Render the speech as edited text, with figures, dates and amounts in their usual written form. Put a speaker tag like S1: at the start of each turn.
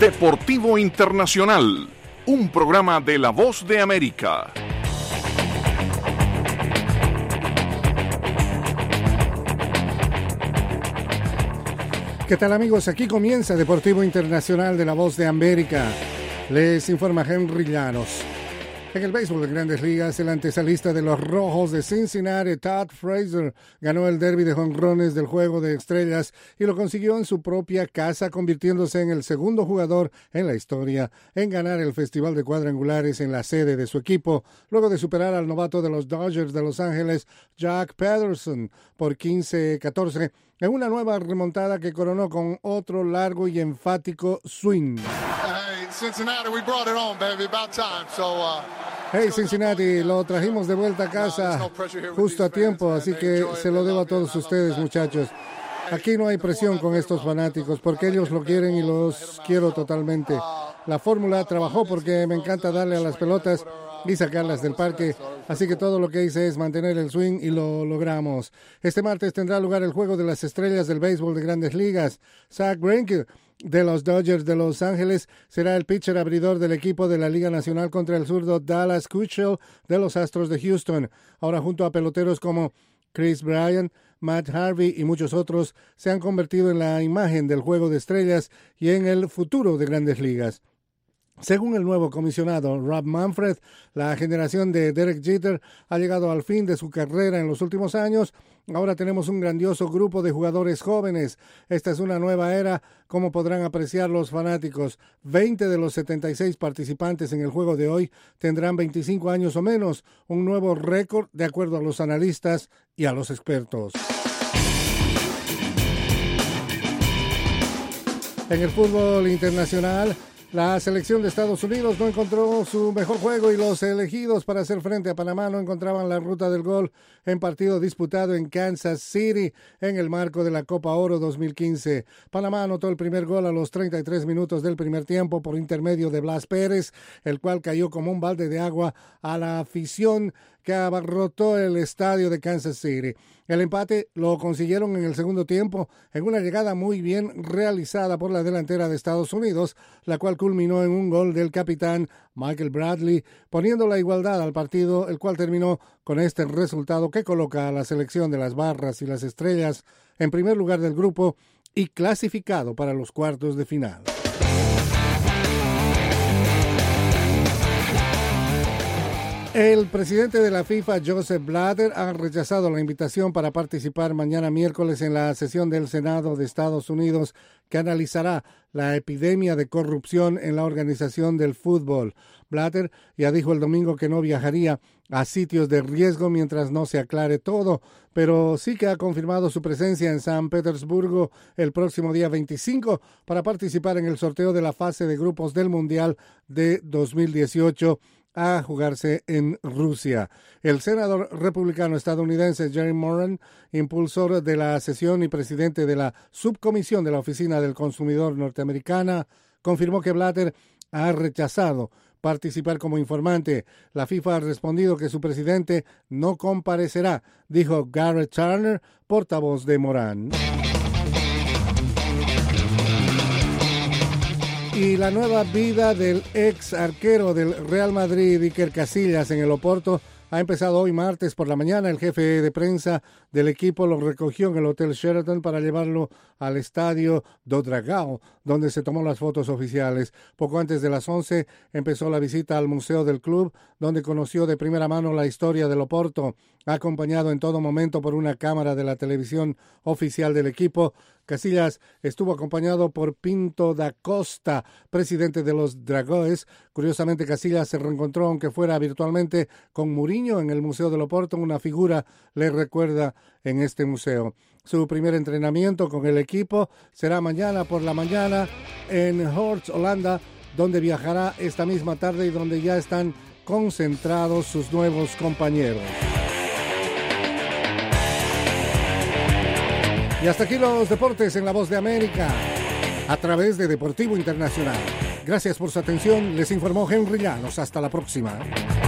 S1: Deportivo Internacional, un programa de La Voz de América.
S2: ¿Qué tal, amigos? Aquí comienza Deportivo Internacional de La Voz de América. Les informa Henry Llanos. En el béisbol de Grandes Ligas, el antesalista de los Rojos de Cincinnati, Todd Frazier, ganó el derbi de jonrones del Juego de Estrellas y lo consiguió en su propia casa, convirtiéndose en el segundo jugador en la historia en ganar el Festival de Cuadrangulares en la sede de su equipo, luego de superar al novato de los Dodgers de Los Ángeles, Jack Peterson, por 15-14, en una nueva remontada que coronó con otro largo y enfático swing.
S3: Cincinnati, we brought it on, baby. About time.
S2: Hey, Cincinnati, lo trajimos de vuelta a casa justo a tiempo, así que se lo debo a todos ustedes, muchachos. Aquí no hay presión con estos fanáticos, porque ellos lo quieren y los quiero totalmente. La fórmula trabajó porque me encanta darle a las pelotas y sacarlas del parque, así que todo lo que hice es mantener el swing y lo logramos. Este martes tendrá lugar el Juego de las Estrellas del béisbol de Grandes Ligas. Zach Greinke de los Dodgers de Los Ángeles será el pitcher abridor del equipo de la Liga Nacional contra el zurdo Dallas Keuchel de los Astros de Houston. Ahora, junto a peloteros como Chris Bryant, Matt Harvey y muchos otros, se han convertido en la imagen del Juego de Estrellas y en el futuro de Grandes Ligas. Según el nuevo comisionado Rob Manfred, la generación de Derek Jeter ha llegado al fin de su carrera en los últimos años. Ahora tenemos un grandioso grupo de jugadores jóvenes. Esta es una nueva era, como podrán apreciar los fanáticos. 20 de los 76 participantes en el juego de hoy tendrán 25 años o menos, un nuevo récord de acuerdo a los analistas y a los expertos. En el fútbol internacional, la selección de Estados Unidos no encontró su mejor juego y los elegidos para hacer frente a Panamá no encontraban la ruta del gol en partido disputado en Kansas City en el marco de la Copa Oro 2015. Panamá anotó el primer gol a los 33 minutos del primer tiempo por intermedio de Blas Pérez, el cual cayó como un balde de agua a la afición que abarrotó el estadio de Kansas City. El empate lo consiguieron en el segundo tiempo en una llegada muy bien realizada por la delantera de Estados Unidos, la cual culminó en un gol del capitán Michael Bradley, poniendo la igualdad al partido, el cual terminó con este resultado que coloca a la selección de las Barras y las Estrellas en primer lugar del grupo y clasificado para los cuartos de final. El presidente de la FIFA, Joseph Blatter, ha rechazado la invitación para participar mañana miércoles en la sesión del Senado de Estados Unidos que analizará la epidemia de corrupción en la organización del fútbol. Blatter ya dijo el domingo que no viajaría a sitios de riesgo mientras no se aclare todo, pero sí que ha confirmado su presencia en San Petersburgo el próximo día 25 para participar en el sorteo de la fase de grupos del Mundial de 2018. A jugarse en Rusia. El senador republicano estadounidense Jerry Moran, impulsor de la sesión y presidente de la subcomisión de la Oficina del Consumidor norteamericana, confirmó que Blatter ha rechazado participar como informante. La FIFA ha respondido que su presidente no comparecerá, dijo Garrett Turner, portavoz de Moran. Y la nueva vida del ex arquero del Real Madrid, Iker Casillas, en el Oporto ha empezado hoy martes por la mañana. El jefe de prensa del equipo lo recogió en el Hotel Sheraton para llevarlo al estadio do Dragão, donde se tomó las fotos oficiales. Poco antes de las 11 empezó la visita al museo del club, donde conoció de primera mano la historia del Oporto, acompañado en todo momento por una cámara de la televisión oficial del equipo. Casillas estuvo acompañado por Pinto da Costa, presidente de los Dragões. Curiosamente, Casillas se reencontró, aunque fuera virtualmente, con Mourinho en el Museo del Oporto. Una figura le recuerda en este museo. Su primer entrenamiento con el equipo será mañana por la mañana en Horst, Holanda, donde viajará esta misma tarde y donde ya están concentrados sus nuevos compañeros. Y hasta aquí los deportes en La Voz de América, a través de Deportivo Internacional. Gracias por su atención. Les informó Henry Llanos. Hasta la próxima.